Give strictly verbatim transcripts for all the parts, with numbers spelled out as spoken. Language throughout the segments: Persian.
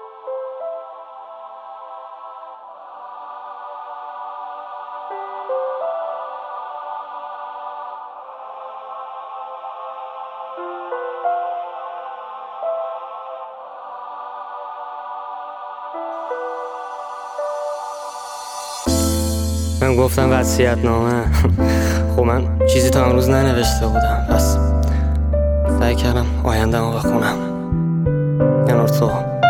من گفتم وصیت‌نامه. خب من چیزی تا امروز ننوشته بودم، پس سعی کردم آینده‌مو بخونم. کنار تو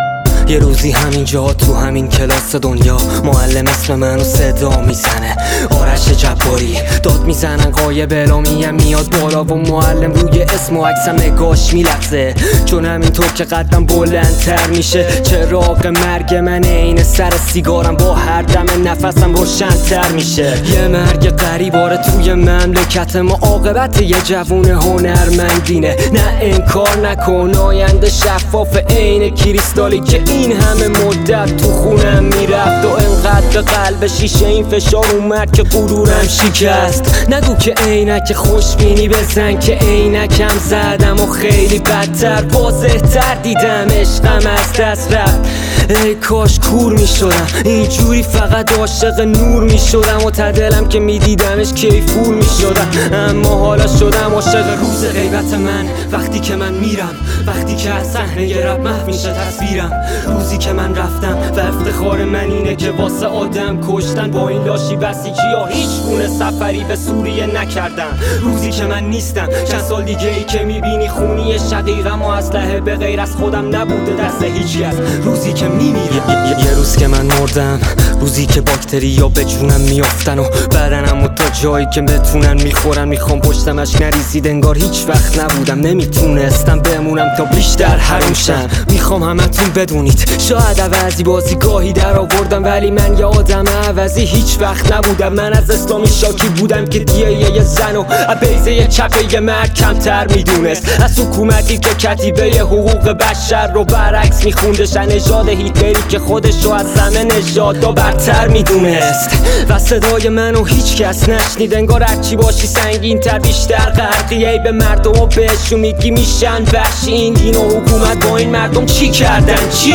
یه روزی همینجا تو همین کلاس دنیا معلم اسم منو صدا میزنه، آرش جباری داد میزنن قایب اعلامیم میاد بالا و معلم روی اسم و عکسم نگاش میلغزه، چون همینطور که قدم بلندتر میشه چراغ مرگ من عین سر سیگارم با هر دم نفسم روشن‌تر میشه. یه مرگ غریباره توی مملکت ما، عاقبت یه جوون هنرمندینه. نه انکار نکن آینده شفاف عین کریستالی که این همه مدت تو خونم میرفت و انقدر به قلب شیشه این فشار اومد که غرورم شکست. نگو که عینک خوشبینی بزن که عینکم زدم و خیلی بدتر واضح تر دیدم عشقم از دست رفت. ای کاش کور میشدم اینجوری فقط عاشق نور میشدم و تا دلم که میدیدمش کیفور میشدم، اما حالا شدم عاشق روز غیبت من. وقتی که من میرم، وقتی که از صحنه رپ محو میشه تصویرم، روزی که من رفتم و افتخار من اینه که واسه آدم کشتن با این لاشی بسیجی‌ها هیچ گونه سفری به سوریه نکردم. روزی که من نیستم، چند سال دیگه ای که میبینی خونی شقیقم و اسلحه به غیر از خودم نبوده دست هیچکس. روزی که میمیرم، یه, یه روز که من مردم، روزی که باکتریا به جونم میافتن و بدنم و تا جایی که بتونن میخورن، میخوام پشتمش نریزید انگار هیچ وقت نبودم. نمیتونستم بمونم تا بیشتر حروم شم. میخوام همتون بدونید شاید عوضی بازی گاهی در آوردم، ولی من یه آدم عوضی هیچ وقت نبودم. من از اسلامی شاکی بودم که دیه یه زن و بیزه یه چپه یه مرد کمتر میدونست، از حکومتی که کتیبه حقوق بشر رو برعکس میخوندشن، نژاد هیتلری که خودش رو از همه نژادا برتر میدونست. و صدای منو هیچ کس نشنید، انگار هرچی باشی سنگین تر بیشتر غرقی به مردم و بهشون میگی میشن وحشی. این دین و حکومت با این مردم چی کردن چی؟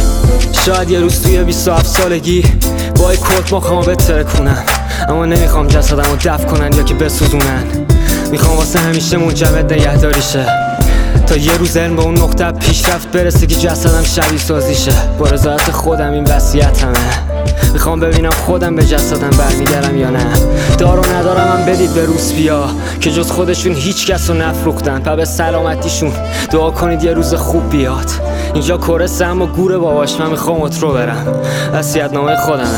شاید یه روز توی بیست و هفت سالگی با یک کلت مخامو بتره کنم، اما نمیخوام جسدم رو دفن کنن یا که بسوزونن. میخوام واسه همیشه منجمد نگهداری شه تا یه روز علم به اون نقطه پیشرفت برسه که جسدم شبیه سازی شه. با رضایت خودم این وصیتمه، میخوام ببینم خودم به جسدم برمیگردم یا نه. دارو ندارم هم بدید به روسپیا که جز خودشون هیچ کس رو نفروختن، پا به سلامتیشون دعا کنید یه روز خوب بیاد. اینجا کرسه اما گوره باباش، من میخوام اترو برم. وصیت‌نامه خودمه.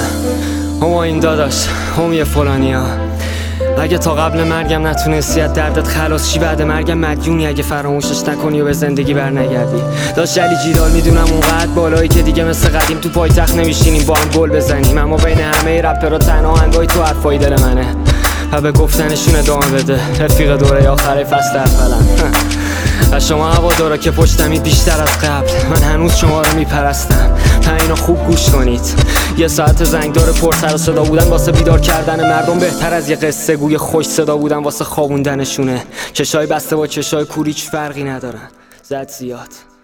هم این داداش، هم یه فلانیا، اگه تا قبل مرگم نتونستی از دردت خلاص شی، بعد مرگم مدیونی اگه فراموشش نکنی و به زندگی برنگردی. داشت علی جیدال میدونم اونقدر بالایی که دیگه مثل قدیم تو پایتخت نمیشینیم با هم گل بزنیم، اما بین همه رپرها تنها آهنگای تو حرفای دل منه و به گفتنشون ادامه بده. رفیق دوره آخره فصل اولم. و شما هوادارا که پشتمی بیشتر از قبل، من هنوز شما رو میپرستم. اینو خوب گوش کنید، یه ساعت زنگدار پر سر و صدا بودن واسه بیدار کردن مردم بهتر از یه قصه گوی خوش صدا بودن واسه خوابوندنشونه. چشای بسته با چشای کور هیچ فرقی ندارن، زد زیاد.